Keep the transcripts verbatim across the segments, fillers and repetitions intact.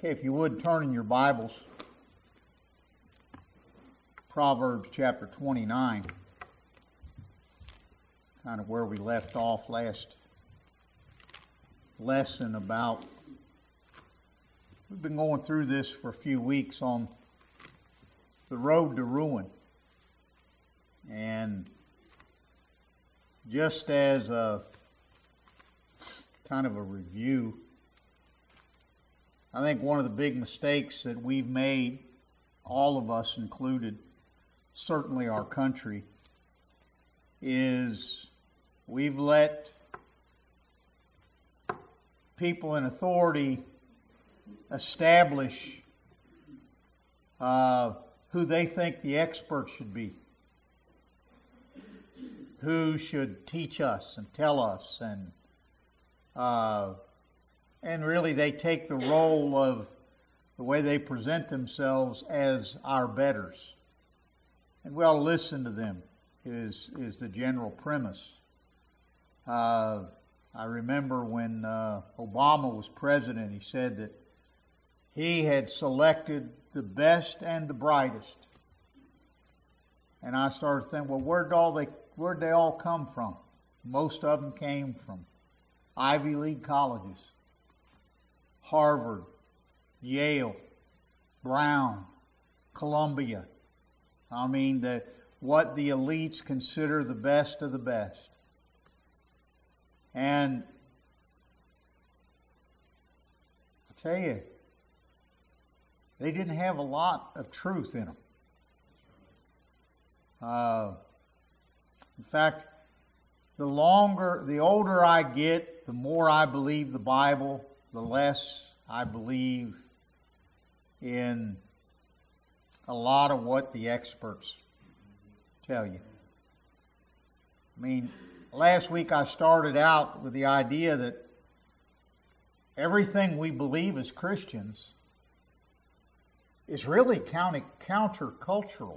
Okay, if you would turn in your Bibles, Proverbs chapter twenty-nine, kind of where we left off last lesson about, we've been going through this for a few weeks on the road to ruin. And just as a kind of a review, I think one of the big mistakes that we've made, all of us included, certainly our country, is we've let people in authority establish uh, who they think the experts should be, who should teach us and tell us, and uh, and really they take the role of the way they present themselves as our betters. And we ought to listen to them, is, is the general premise. Uh, I remember when uh, Obama was president, he said that he had selected the best and the brightest. And I started thinking, well, where'd all they, where'd they all come from? Most of them came from Ivy League colleges. Harvard, Yale, Brown, Columbia. I mean, the, what the elites consider the best of the best. And I tell you, they didn't have a lot of truth in them. Uh, in fact, the longer, the older I get, the more I believe the Bible, the less I believe in a lot of what the experts tell you. I mean, last week I started out with the idea that everything we believe as Christians is really counter countercultural.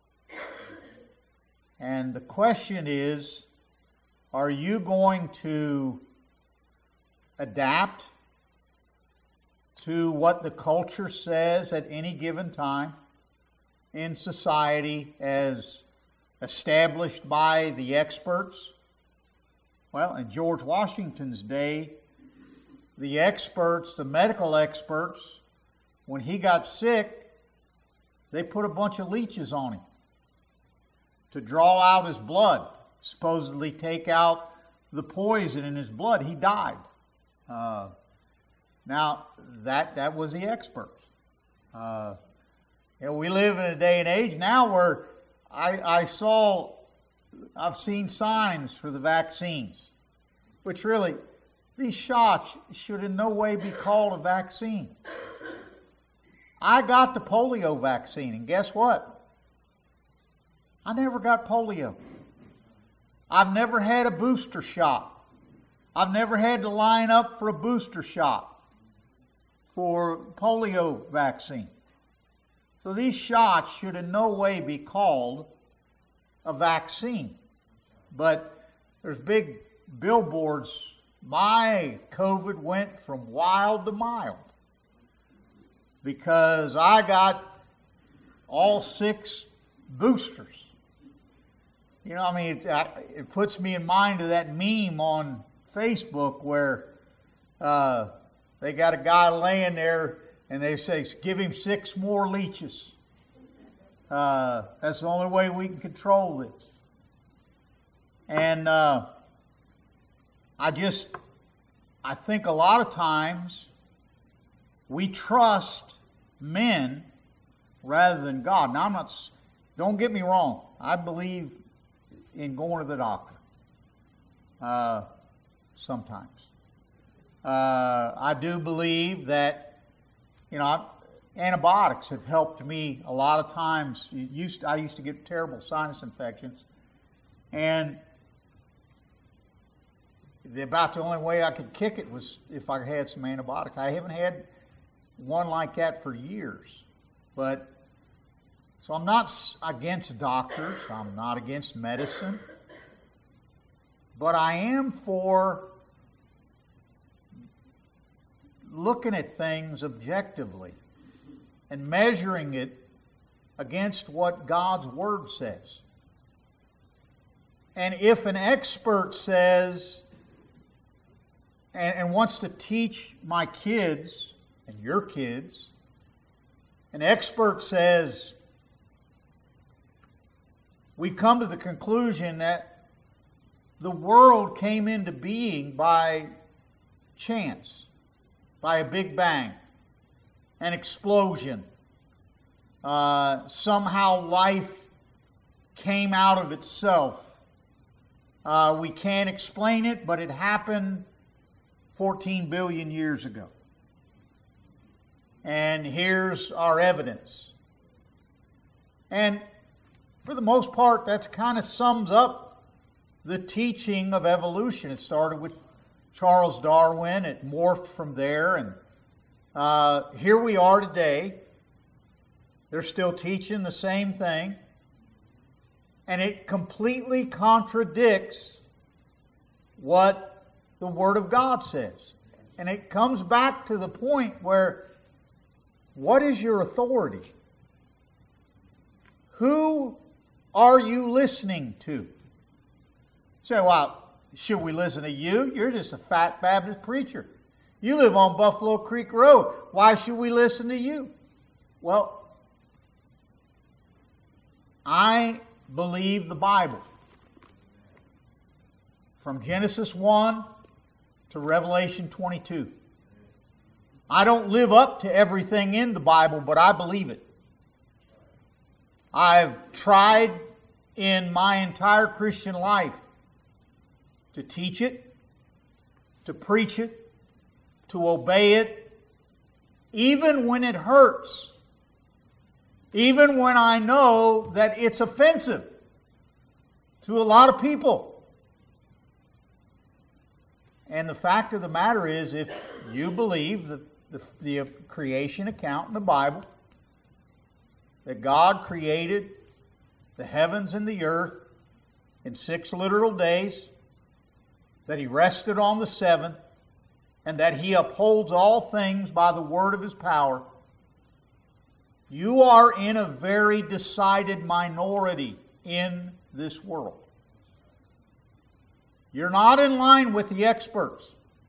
And the question is, are you going to adapt to what the culture says at any given time in society as established by the experts? Well, in George Washington's day, the experts, the medical experts, when he got sick, they put a bunch of leeches on him to draw out his blood, supposedly take out the poison in his blood. He died. Uh, now, that that was the experts. Uh, you know, we live in a day and age now where I, I saw, I've seen signs for the vaccines, which really, these shots should in no way be called a vaccine. I got the polio vaccine, and guess what? I never got polio. I've never had a booster shot. I've never had to line up for a booster shot for polio vaccine. So these shots should in no way be called a vaccine. But there's big billboards. My COVID went from wild to mild because I got all six boosters. You know, I mean, it, it puts me in mind of that meme on Facebook where uh, they got a guy laying there and they say, give him six more leeches. Uh, that's the only way we can control this. And uh, I just, I think a lot of times we trust men rather than God. Now, I'm not, don't get me wrong. I believe in going to the doctor uh, sometimes. Uh, I do believe that, you know, I, antibiotics have helped me a lot of times. Used I used to get terrible sinus infections, and the, about the only way I could kick it was if I had some antibiotics. I haven't had one like that for years, but so I'm not against doctors. I'm not against medicine, but I am for looking at things objectively and measuring it against what God's Word says. And if an expert says and, and wants to teach my kids and your kids, an expert says, we've come to the conclusion that the world came into being by chance, by a big bang, an explosion. Uh, somehow life came out of itself. Uh, we can't explain it, but it happened fourteen billion years ago. And here's our evidence. And for the most part, that kind of sums up the teaching of evolution. It started with Charles Darwin. It morphed from there. And uh, here we are today. They're still teaching the same thing. And it completely contradicts what the Word of God says. And it comes back to the point where, what is your authority? Who are you listening to? You say, well, should we listen to you? You're just a fat Baptist preacher. You live on Buffalo Creek Road. Why should we listen to you? Well, I believe the Bible. From Genesis one to Revelation twenty-two. I don't live up to everything in the Bible, but I believe it. I've tried in my entire Christian life to teach it, to preach it, to obey it, even when it hurts. Even when I know that it's offensive to a lot of people. And the fact of the matter is, if you believe the, the, the creation account in the Bible, that God created the heavens and the earth in six literal days, that He rested on the seventh, and that He upholds all things by the word of His power, you are in a very decided minority in this world. You're not in line with the experts.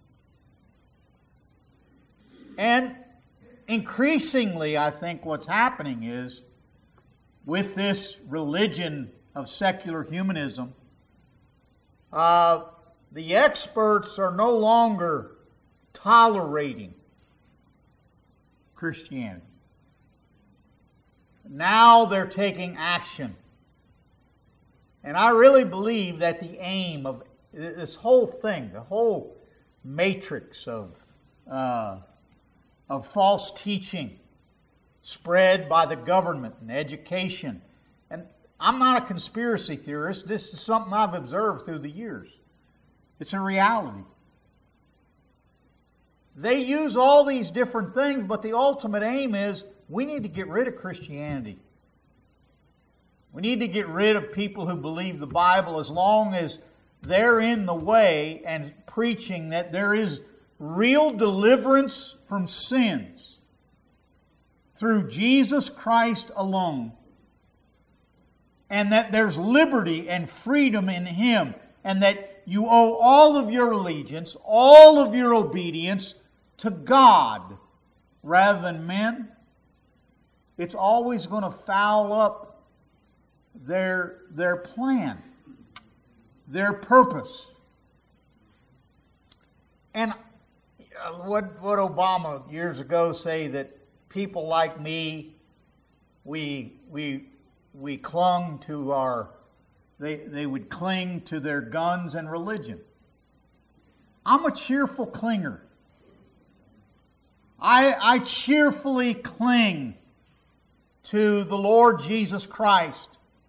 And increasingly, I think what's happening is, with this religion of secular humanism, uh, the experts are no longer tolerating Christianity. Now they're taking action. And I really believe that the aim of this whole thing, the whole matrix of, uh, of false teaching spread by the government and education, and I'm not a conspiracy theorist, this is something I've observed through the years. It's a reality. They use all these different things, but the ultimate aim is, we need to get rid of Christianity. We need to get rid of people who believe the Bible, as long as they're in the way and preaching that there is real deliverance from sins through Jesus Christ alone, and that there's liberty and freedom in Him, and that you owe all of your allegiance, all of your obedience to God rather than men. It's always going to foul up their, their plan, their purpose. And what, what Obama years ago say, that people like me, we, we, we clung to our, they, they would cling to their guns and religion. I'm a cheerful clinger. I, I cheerfully cling to the Lord Jesus Christ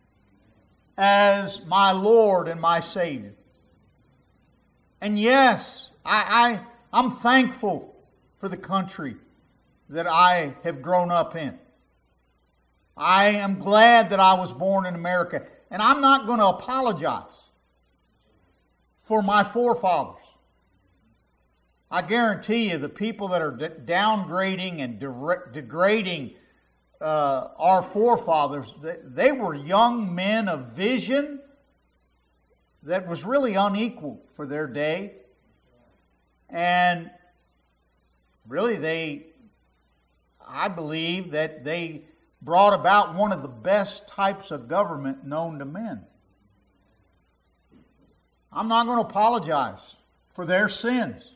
as my Lord and my Savior. And yes, I, I, I'm thankful for the country that I have grown up in. I am glad that I was born in America. And I'm not going to apologize for my forefathers. I guarantee you the people that are de- downgrading and de- degrading uh, our forefathers, they, they were young men of vision that was really unequal for their day. And really they, I believe that they brought about one of the best types of government known to men. I'm not going to apologize for their sins.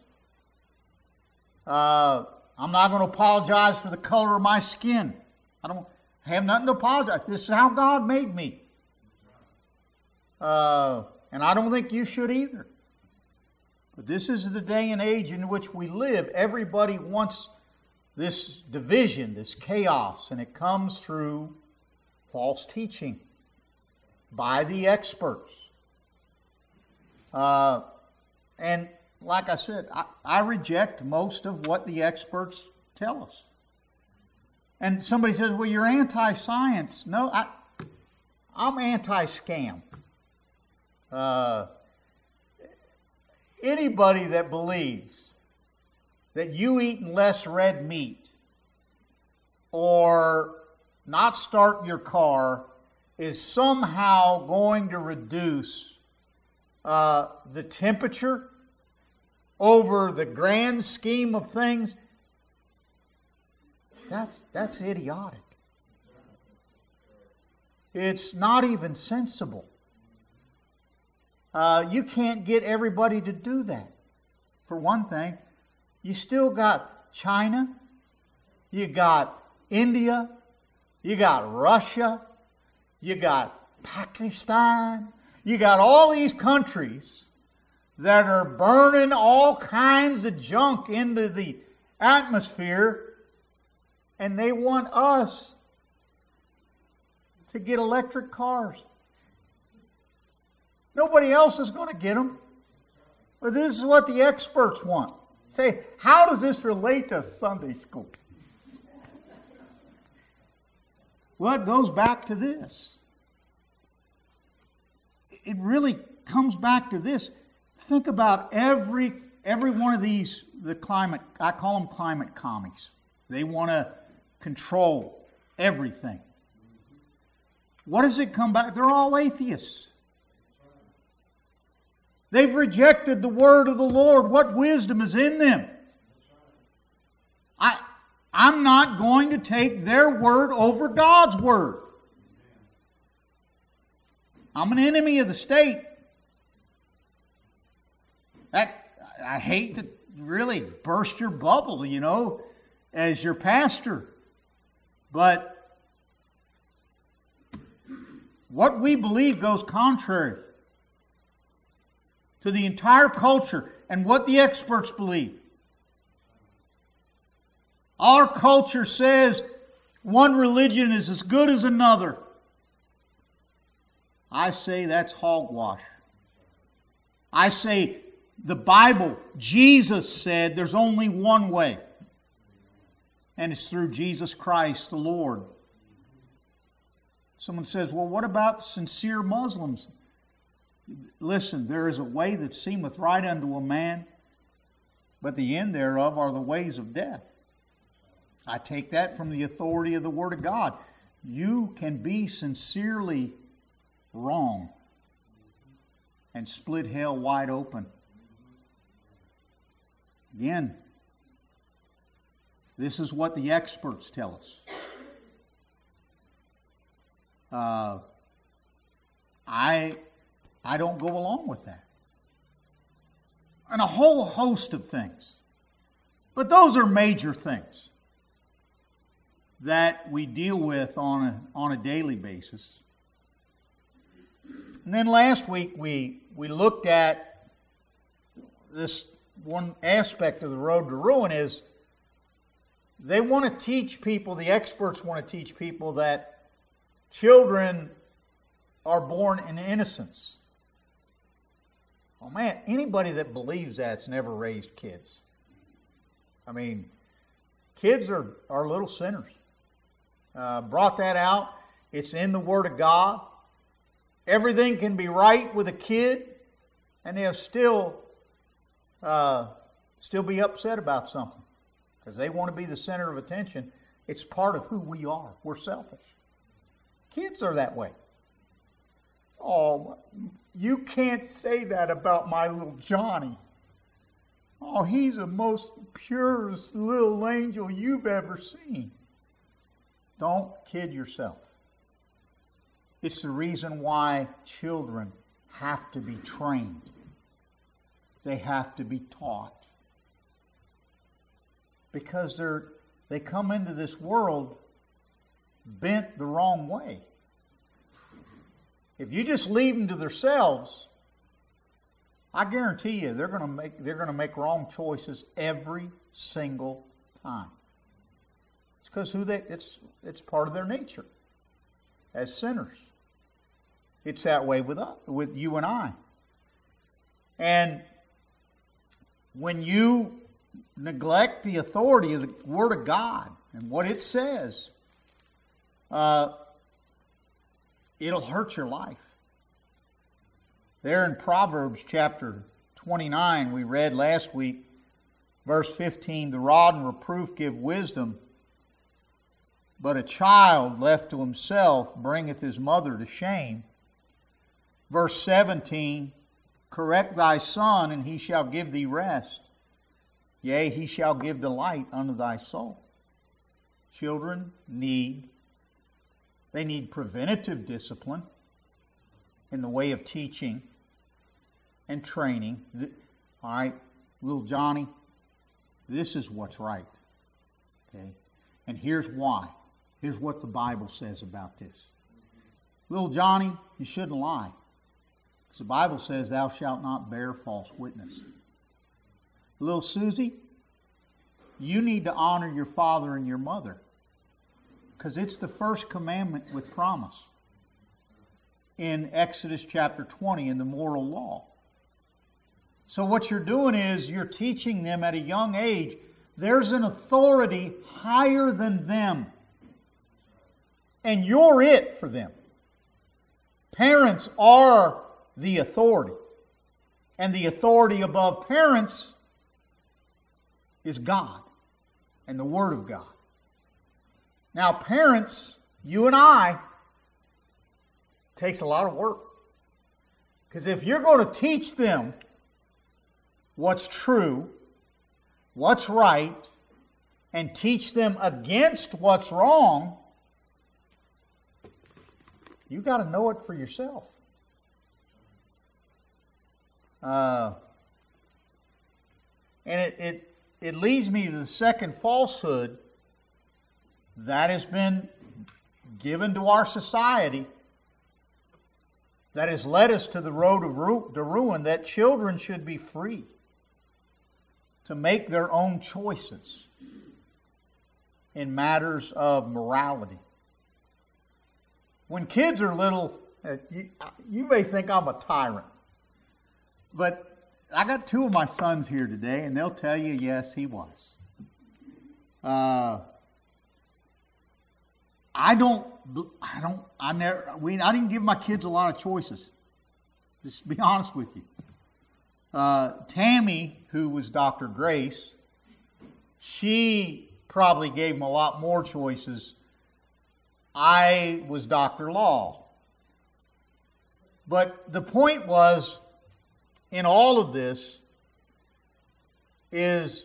Uh, I'm not going to apologize for the color of my skin. I don't have nothing to apologize. This is how God made me. Uh, and I don't think you should either. But this is the day and age in which we live. Everybody wants this division, this chaos, and it comes through false teaching by the experts. Uh, and like I said, I, I reject most of what the experts tell us. And somebody says, well, you're anti-science. No, I, I'm anti-scam. Uh, anybody that believes that you eating less red meat or not starting your car is somehow going to reduce uh, the temperature over the grand scheme of things, that's, that's idiotic. It's not even sensible. Uh, you can't get everybody to do that. For one thing, you still got China, you got India, you got Russia, you got Pakistan, you got all these countries that are burning all kinds of junk into the atmosphere, and they want us to get electric cars. Nobody else is going to get them. But this is what the experts want. Say, how does this relate to Sunday school? Well, it goes back to this. It really comes back to this. Think about every every one of these, the climate, I call them climate commies. They want to control everything. What does it come back? They're all atheists. They've rejected the word of the Lord. What wisdom is in them? I, I'm not going to take their word over God's word. I'm an enemy of the state. That, I hate to really burst your bubble, you know, as your pastor. But what we believe goes contrary to the entire culture and what the experts believe. Our culture says one religion is as good as another. I say that's hogwash. I say the Bible, Jesus said there's only one way. And it's through Jesus Christ the Lord. Someone says, well, what about sincere Muslims? Listen, there is a way that seemeth right unto a man, but the end thereof are the ways of death. I take that from the authority of the Word of God. You can be sincerely wrong and split hell wide open. Again, this is what the experts tell us. Uh, I, I don't go along with that. And a whole host of things. But those are major things that we deal with on a, on a daily basis. And then last week we, we looked at this one aspect of the road to ruin is they want to teach people, the experts want to teach people that children are born in innocence. Oh man, anybody that believes that's never raised kids. I mean, kids are, are little sinners. Uh, brought that out. It's in the Word of God. Everything can be right with a kid, and they'll still uh, still be upset about something because they want to be the center of attention. It's part of who we are. We're selfish. Kids are that way. Oh, you can't say that about my little Johnny. Oh, he's the most purest little angel you've ever seen. Don't kid yourself. It's the reason why children have to be trained. They have to be taught. Because they're they come into this world bent the wrong way. If you just leave them to themselves, I guarantee you they're going to make they're going to make wrong choices every single time. It's because who they it's it's part of their nature as sinners. It's that way with us, with you and I. And when you neglect the authority of the Word of God and what it says, uh, it'll hurt your life. There in Proverbs chapter twenty-nine, we read last week, verse fifteen, the rod and reproof give wisdom, but a child left to himself bringeth his mother to shame. Verse seventeen, correct thy son, and he shall give thee rest. Yea, he shall give delight unto thy soul. Children need, they need preventative discipline in the way of teaching and training. All right, little Johnny, this is what's right. Okay? And here's why. Here's what the Bible says about this. Little Johnny, you shouldn't lie. Because the Bible says, thou shalt not bear false witness. Little Susie, you need to honor your father and your mother. Because it's the first commandment with promise in Exodus chapter twenty in the moral law. So what you're doing is you're teaching them at a young age, there's an authority higher than them. And you're it for them. Parents are the authority. And the authority above parents is God and the Word of God. Now, parents, you and I, takes a lot of work. Because if you're going to teach them what's true, what's right, and teach them against what's wrong, you got to know it for yourself. Uh, and it, it it leads me to the second falsehood that has been given to our society that has led us to the road of ru- to ruin, that children should be free to make their own choices in matters of morality. When kids are little, uh, you, you may think I'm a tyrant, but I got two of my sons here today, and they'll tell you, yes, he was. Uh, I don't, I don't, I never, we, I didn't give my kids a lot of choices. Just to be honest with you. Uh, Tammy, who was Doctor Grace, she probably gave them a lot more choices. I was Doctor Law. But the point was, in all of this, is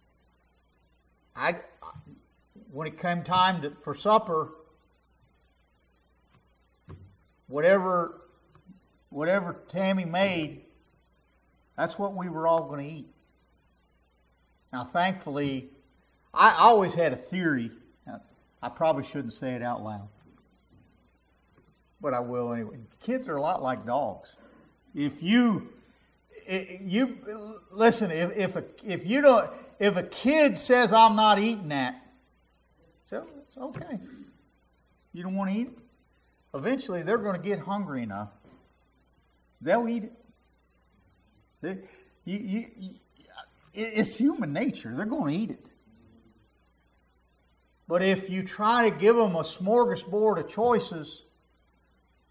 I, when it came time to, for supper, whatever, whatever Tammy made, that's what we were all going to eat. Now, thankfully, I always had a theory. I probably shouldn't say it out loud, but I will anyway. Kids are a lot like dogs. If you, you listen, if if a, if you don't, if a kid says I'm not eating that, so it's okay. You don't want to eat it. Eventually, they're going to get hungry enough. They'll eat it. They, you, you, you, it's human nature. They're going to eat it. But if you try to give them a smorgasbord of choices,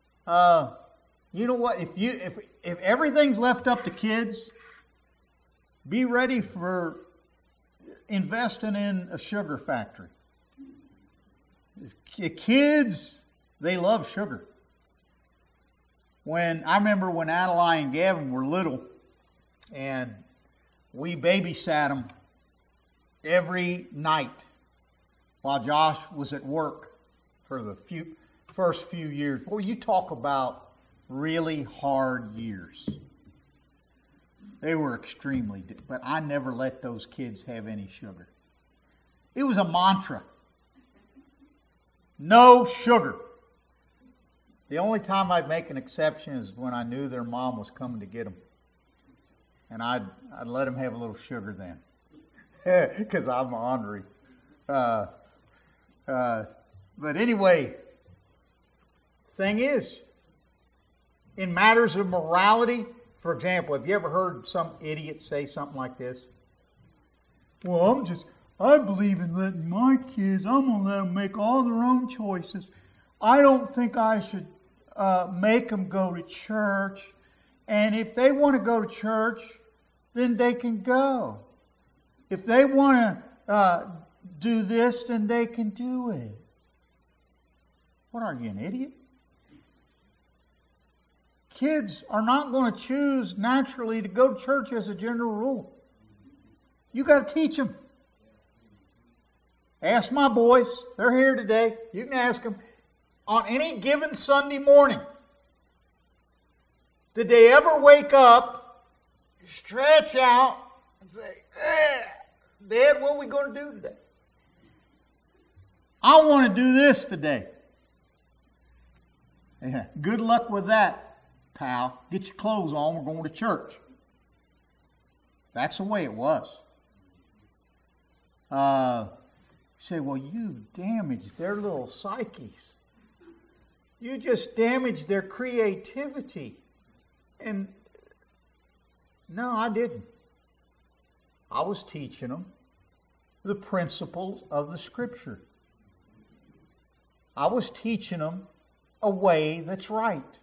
uh, you know what? If you if if everything's left up to kids, be ready for investing in a sugar factory. Kids, they love sugar. When I remember when Adeline and Gavin were little, and we babysat them every night while Josh was at work for the few, first few years. Boy, you talk about really hard years. They were extremely, but I never let those kids have any sugar. It was a mantra. No sugar. The only time I'd make an exception is when I knew their mom was coming to get them. And I'd, I'd let them have a little sugar then. Because I'm ornery. Uh, uh, but anyway, thing is, in matters of morality, for example, have you ever heard some idiot say something like this? Well, I'm just, I believe in letting my kids, I'm going to let them make all their own choices. I don't think I should uh, make them go to church. And if they want to go to church, then they can go. If they want to uh, do this, then they can do it. What are you, an idiot? Kids are not going to choose naturally to go to church as a general rule. You got to teach them. Ask my boys. They're here today. You can ask them. On any given Sunday morning, did they ever wake up, stretch out, and say, eh, Dad, what are we going to do today? I want to do this today. Yeah, good luck with that, pal. Get your clothes on. We're going to church. That's the way it was. Uh, you say, well, you damaged their little psyches. You just damaged their creativity. And no, I didn't. I was teaching them the principles of the Scripture. I was teaching them a way that's right.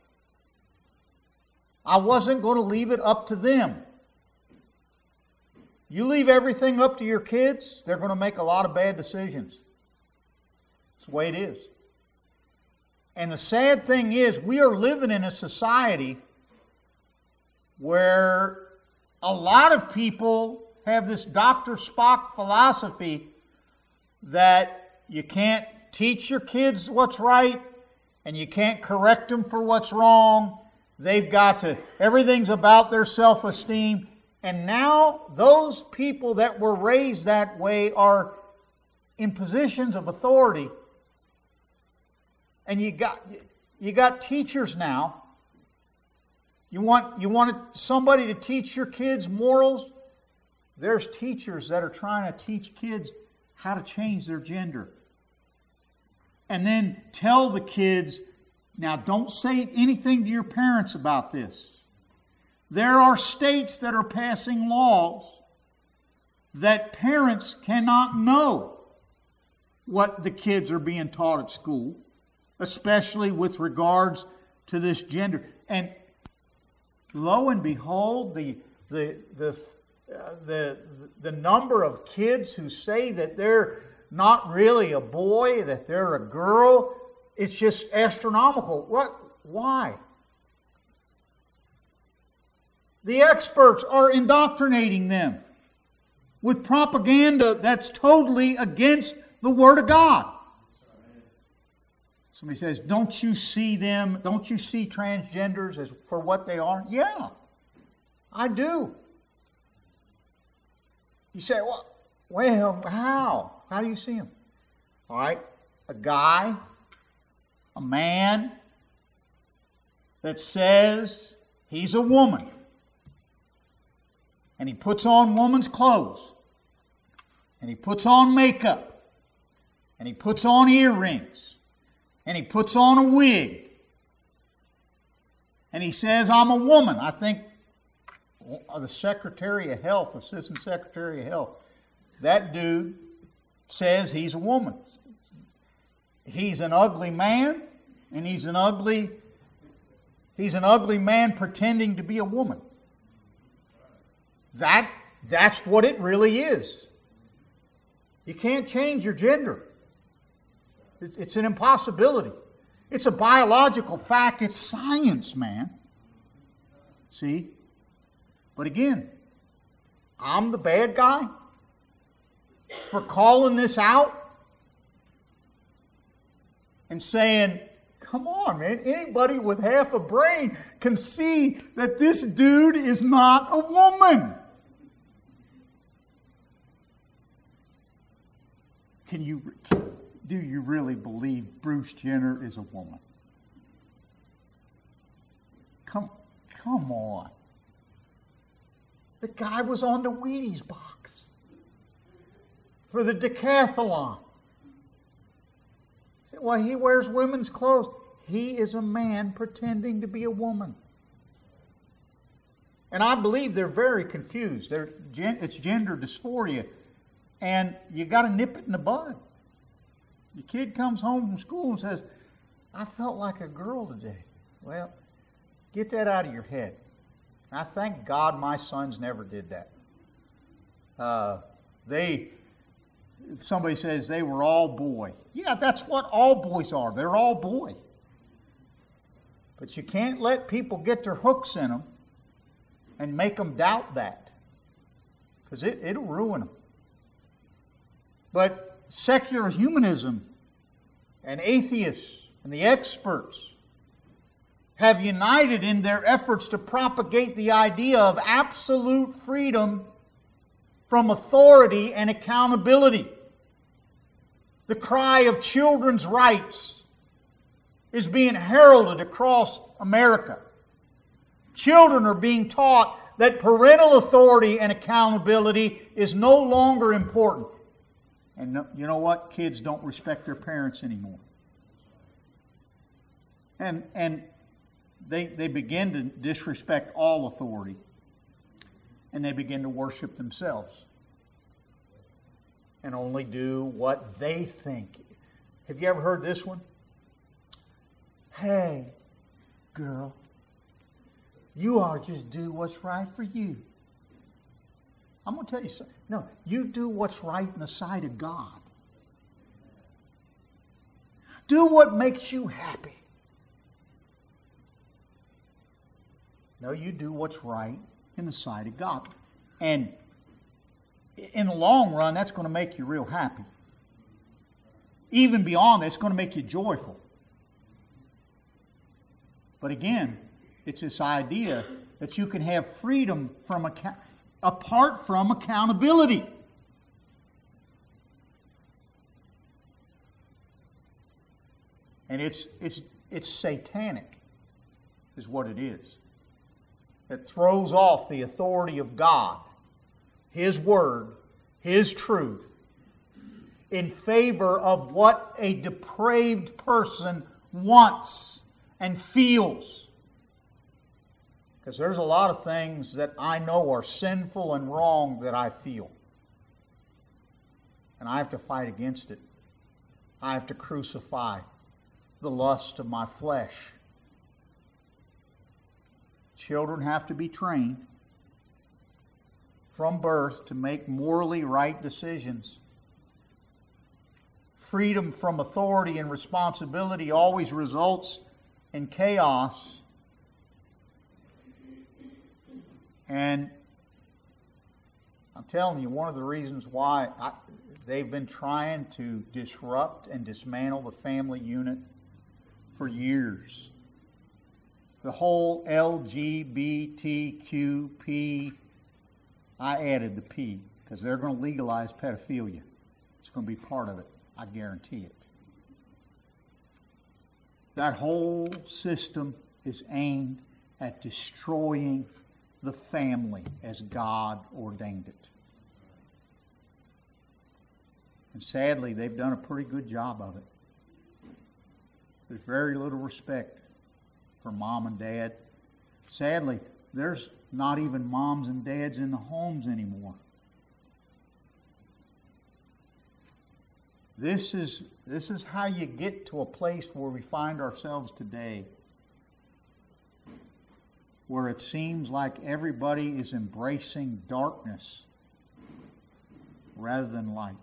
I wasn't going to leave it up to them. You leave everything up to your kids, they're going to make a lot of bad decisions. That's the way it is. And the sad thing is, we are living in a society where a lot of people have this Doctor Spock philosophy that you can't teach your kids what's right and you can't correct them for what's wrong. They've got to, everything's about their self-esteem. And now those people that were raised that way are in positions of authority. And you got you got teachers now. You want you want somebody to teach your kids morals? There's teachers that are trying to teach kids how to change their gender. And then tell the kids, now don't say anything to your parents about this. There are states that are passing laws that parents cannot know what the kids are being taught at school, especially with regards to this gender. And lo and behold, the the the uh, the the number of kids who say that they're not really a boy, that they're a girl, it's just astronomical. What? Why? The experts are indoctrinating them with propaganda that's totally against the Word of God. Somebody says, don't you see them, don't you see transgenders as for what they are? Yeah, I do. You say, well, well, how? How do you see them? All right, a guy, a man that says he's a woman. And he puts on woman's clothes. And he puts on makeup. And he puts on earrings. And he puts on a wig. And he says, I'm a woman. I think the Secretary of Health, Assistant Secretary of Health, that dude says he's a woman. He's an ugly man, and he's an ugly, he's an ugly man pretending to be a woman. That that's what it really is. You can't change your gender. It's, it's an impossibility. It's a biological fact. It's science, man. See? But again, I'm the bad guy for calling this out and saying, come on, man. Anybody with half a brain can see that this dude is not a woman. Can you, do you really believe Bruce Jenner is a woman? Come, come on. The guy was on the Wheaties box for the decathlon. Say, well, he wears women's clothes. He is a man pretending to be a woman. And I believe they're very confused. They're, it's gender dysphoria. And you got to nip it in the bud. Your kid comes home from school and says, I felt like a girl today. Well, get that out of your head. I thank God my sons never did that. Uh, they, if somebody says they were all boy. Yeah, that's what all boys are. They're all boy. But you can't let people get their hooks in them and make them doubt that. Because it, it'll ruin them. But secular humanism and atheists and the experts have united in their efforts to propagate the idea of absolute freedom from authority and accountability. The cry of children's rights is being heralded across America. Children are being taught that parental authority and accountability is no longer important. And no, you know what? Kids don't respect their parents anymore. And and they they begin to disrespect all authority. And they begin to worship themselves. And only do what they think. Have you ever heard this one? Hey, girl, you ought to just do what's right for you. I'm going to tell you something. No, you do what's right in the sight of God. Do what makes you happy. No, you do what's right in the sight of God. And in the long run, that's going to make you real happy. Even beyond that, it's going to make you joyful. But again, it's this idea that you can have freedom from account. Apart from accountability. And it's it's it's satanic, is what it is. It throws off the authority of God, His Word, His truth, in favor of what a depraved person wants and feels. Because there's a lot of things that I know are sinful and wrong that I feel. And I have to fight against it. I have to crucify the lust of my flesh. Children have to be trained from birth to make morally right decisions. Freedom from authority and responsibility always results in chaos. And I'm telling you, one of the reasons why I, they've been trying to disrupt and dismantle the family unit for years. The whole L G B T Q P, I added the P, because they're going to legalize pedophilia. It's going to be part of it. I guarantee it. That whole system is aimed at destroying the family as God ordained it. And sadly, they've done a pretty good job of it. There's very little respect for mom and dad. Sadly, there's not even moms and dads in the homes anymore. This is, this is how you get to a place where we find ourselves today. where it seems like everybody is embracing darkness rather than light.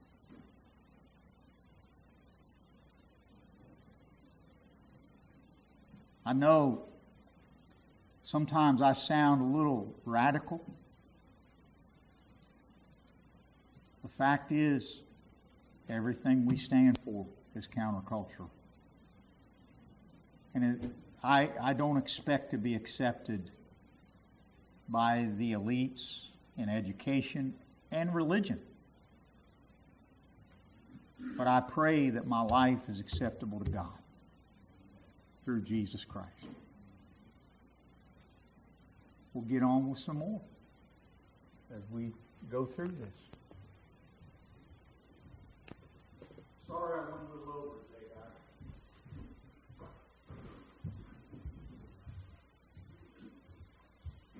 I know sometimes I sound a little radical. The fact is, everything we stand for is countercultural. And it, I, I don't expect to be accepted by the elites in education and religion. But I pray that my life is acceptable to God through Jesus Christ. We'll get on with some more as we go through this. Sorry I went a little over.